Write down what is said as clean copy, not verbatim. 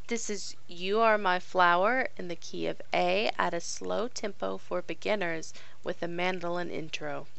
This is You Are My Flower in the key of A at a slow tempo for beginners with a mandolin intro.